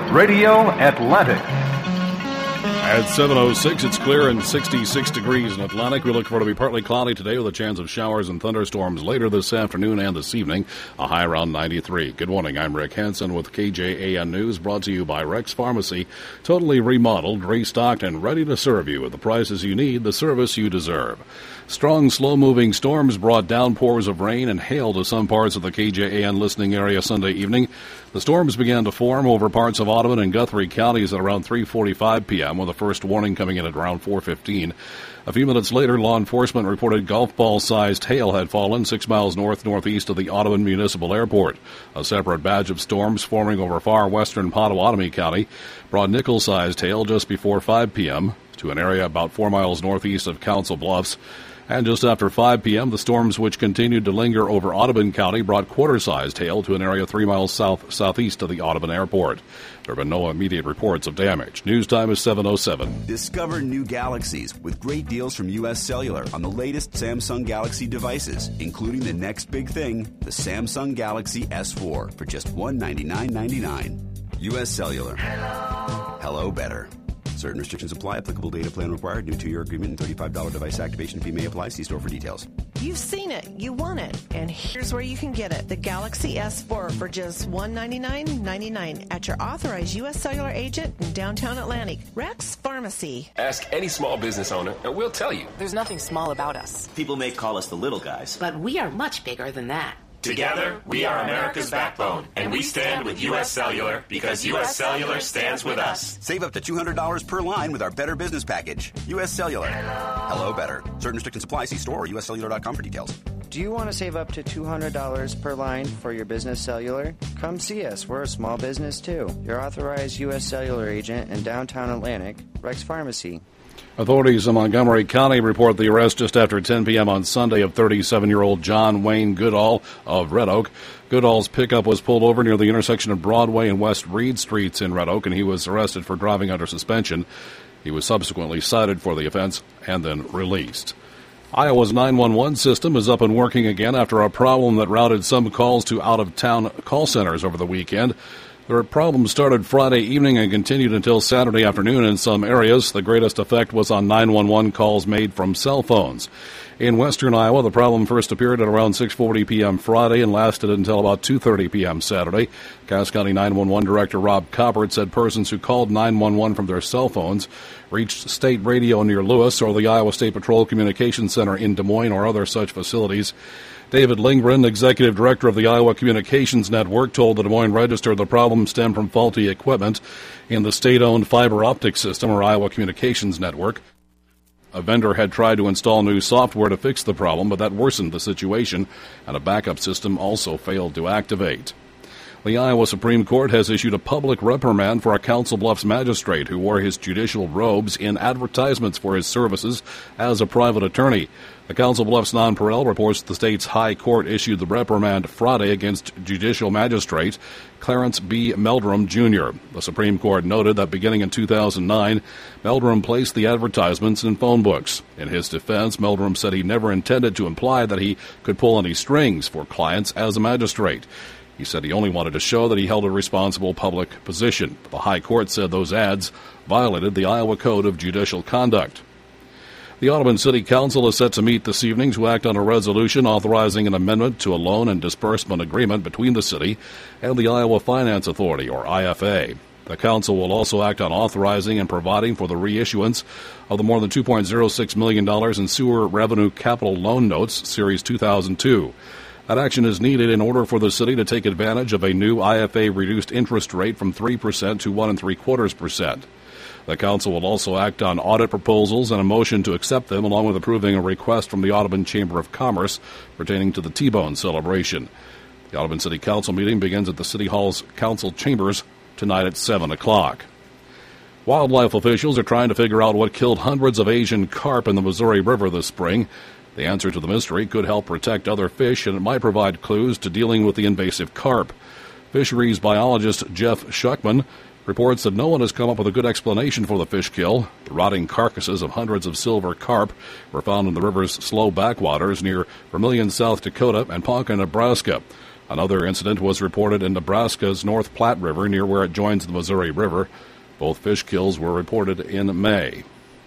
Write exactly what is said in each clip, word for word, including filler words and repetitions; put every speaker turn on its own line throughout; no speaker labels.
Radio Atlantic.
At seven oh six, it's clear and sixty-six degrees in Atlantic. We look for it to be partly cloudy today with a chance of showers and thunderstorms later this afternoon and this evening. A high around ninety-three. Good morning. I'm Rick Hansen with K J A N News, brought to you by Rex Pharmacy. Totally remodeled, restocked, and ready to serve you with the prices you need, the service you deserve. Strong, slow-moving storms brought downpours of rain and hail to some parts of the K J A N listening area Sunday evening. The storms began to form over parts of Audubon and Guthrie counties at around three forty-five p.m., with the first warning coming in at around four fifteen. A few minutes later, law enforcement reported golf ball-sized hail had fallen six miles north-northeast of the Audubon Municipal Airport. A separate batch of storms forming over far western Pottawatomie County brought nickel-sized hail just before five p.m. to an area about four miles northeast of Council Bluffs. And just after five p.m., the storms which continued to linger over Audubon County brought quarter-sized hail to an area three miles south-southeast of the Audubon Airport. There have been no immediate reports of damage. News time is seven oh seven.
Discover new Galaxies with great deals from U S Cellular on the latest Samsung Galaxy devices, including the next big thing, the Samsung Galaxy S four, for just one hundred ninety-nine dollars and ninety-nine cents. U S Cellular. Hello. Hello better. Certain restrictions apply. Applicable data plan required. New two-year agreement and thirty-five dollars device activation fee may apply. See store for details.
You've seen it. You want it. And here's where you can get it. The Galaxy S four for just one hundred ninety-nine dollars and ninety-nine cents at your authorized U S Cellular agent in downtown Atlantic. Rex Pharmacy.
Ask any small business owner and we'll tell you.
There's nothing small about us.
People may call us the little guys.
But we are much bigger than that.
Together, we are America's backbone, and we stand with U S Cellular because U S Cellular stands with us.
Save up to two hundred dollars per line with our Better Business Package. U S Cellular. Hello. Hello better. Certain restrictions apply. See store or U S cellular dot com for details.
Do you want to save up to two hundred dollars per line for your business cellular? Come see us. We're a small business, too. Your authorized U S Cellular agent in downtown Atlantic, Rex Pharmacy.
Authorities in Montgomery County report the arrest just after ten p.m. on Sunday of thirty-seven-year-old John Wayne Goodall of Red Oak. Goodall's pickup was pulled over near the intersection of Broadway and West Reed Streets in Red Oak, and he was arrested for driving under suspension. He was subsequently cited for the offense and then released. Iowa's nine one one system is up and working again after a problem that routed some calls to out-of-town call centers over the weekend. The problem started Friday evening and continued until Saturday afternoon in some areas. The greatest effect was on nine one one calls made from cell phones. In western Iowa, the problem first appeared at around six forty p.m. Friday and lasted until about two thirty p.m. Saturday. Cass County nine one one Director Rob Coppert said persons who called nine one one from their cell phones reached state radio near Lewis or the Iowa State Patrol Communications Center in Des Moines or other such facilities. David Lindgren, Executive Director of the Iowa Communications Network, told the Des Moines Register the problem stemmed from faulty equipment in the state-owned fiber optic system, or Iowa Communications Network. A vendor had tried to install new software to fix the problem, but that worsened the situation, and a backup system also failed to activate. The Iowa Supreme Court has issued a public reprimand for a Council Bluffs magistrate who wore his judicial robes in advertisements for his services as a private attorney. The Council Bluffs Nonpareil reports the state's high court issued the reprimand Friday against judicial magistrate Clarence B. Meldrum, Junior The Supreme Court noted that beginning in two thousand nine, Meldrum placed the advertisements in phone books. In his defense, Meldrum said he never intended to imply that he could pull any strings for clients as a magistrate. He said he only wanted to show that he held a responsible public position. The High Court said those ads violated the Iowa Code of Judicial Conduct. The Audubon City Council is set to meet this evening to act on a resolution authorizing an amendment to a loan and disbursement agreement between the city and the Iowa Finance Authority, or I F A. The council will also act on authorizing and providing for the reissuance of the more than two point oh six million dollars in Sewer Revenue Capital Loan Notes, Series two thousand two. That action is needed in order for the city to take advantage of a new I F A reduced interest rate from three percent to one and three quarters percent. The council will also act on audit proposals and a motion to accept them, along with approving a request from the Audubon Chamber of Commerce pertaining to the T-Bone celebration. The Audubon City Council meeting begins at the City Hall's council chambers tonight at seven o'clock. Wildlife officials are trying to figure out what killed hundreds of Asian carp in the Missouri River this spring. The answer to the mystery could help protect other fish, and it might provide clues to dealing with the invasive carp. Fisheries biologist Jeff Schuckman reports that no one has come up with a good explanation for the fish kill. The rotting carcasses of hundreds of silver carp were found in the river's slow backwaters near Vermilion, South Dakota, and Ponca, Nebraska. Another incident was reported in Nebraska's North Platte River near where it joins the Missouri River. Both fish kills were reported in May.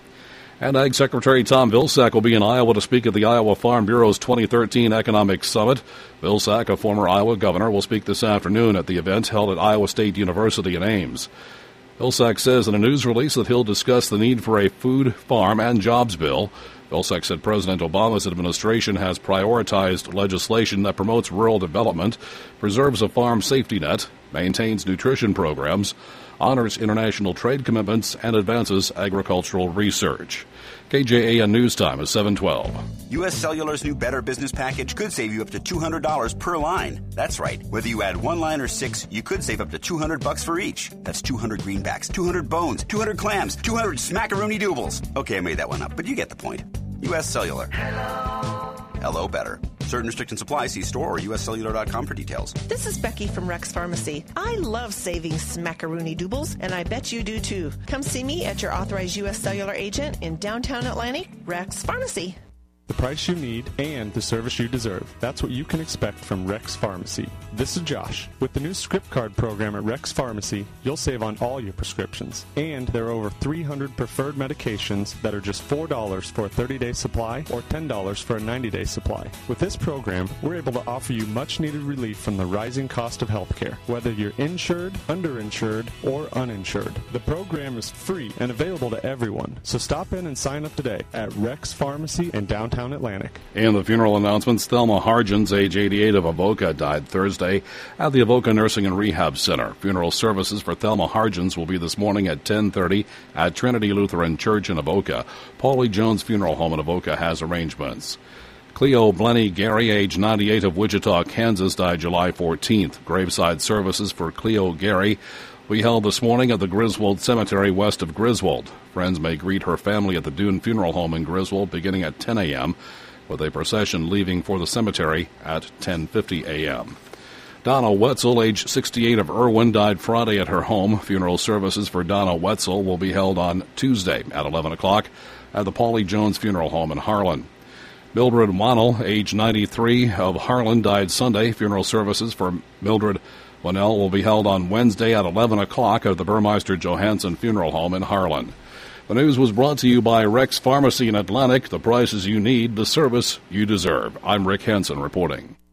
And Ag Secretary Tom Vilsack will be in Iowa to speak at the Iowa Farm Bureau's twenty thirteen Economic Summit. Vilsack, a former Iowa governor, will speak this afternoon at the event held at Iowa State University in Ames. Vilsack says in a news release that he'll discuss the need for a food, farm, and jobs bill. Vilsack said President Obama's administration has prioritized legislation that promotes rural development, preserves a farm safety net, maintains nutrition programs, honors international trade commitments, and advances agricultural research. K J A N News Time is seven twelve.
U S. Cellular's new Better Business Package could save you up to two hundred dollars per line. That's right. Whether you add one line or six, you could save up to two hundred bucks for each. That's two hundred greenbacks, two hundred bones, two hundred clams, two hundred smackaroonie doobles. Okay, I made that one up, but you get the point. U S. Cellular. Hello. Hello, better. Certain restrictions apply. See store or U S cellular dot com for details.
This is Becky from Rex Pharmacy. I love saving smackaroonie doobles, and I bet you do too. Come see me at your authorized U S Cellular agent in downtown Atlantic, Rex Pharmacy.
The price you need and the service you deserve. That's what you can expect from Rex Pharmacy. This is Josh. With the new script card program at Rex Pharmacy, you'll save on all your prescriptions. And there are over three hundred preferred medications that are just four dollars for a thirty-day supply or ten dollars for a ninety-day supply. With this program, we're able to offer you much-needed relief from the rising cost of healthcare, whether you're insured, underinsured, or uninsured. The program is free and available to everyone. So stop in and sign up today at Rex Pharmacy in downtown Atlantic.
In the funeral announcements, Thelma Hargens, age eighty-eight, of Avoca, died Thursday at the Avoca Nursing and Rehab Center. Funeral services for Thelma Hargens will be this morning at ten thirty at Trinity Lutheran Church in Avoca. Paulie Jones Funeral Home in Avoca has arrangements. Cleo Blenny Gary, age ninety-eight, of Wichita, Kansas, died July fourteenth. Graveside services for Cleo Gary we held this morning at the Griswold Cemetery west of Griswold. Friends may greet her family at the Dune Funeral Home in Griswold beginning at ten a.m., with a procession leaving for the cemetery at ten fifty a.m. Donna Wetzel, age sixty-eight, of Irwin, died Friday at her home. Funeral services for Donna Wetzel will be held on Tuesday at eleven o'clock at the Paulie Jones Funeral Home in Harlan. Mildred Wannell, age ninety-three, of Harlan, died Sunday. Funeral services for Mildred Wannell will be held on Wednesday at eleven o'clock at the Burmeister Johansson Funeral Home in Harlan. The news was brought to you by Rex Pharmacy in Atlantic. The prices you need, the service you deserve. I'm Rick Hansen reporting.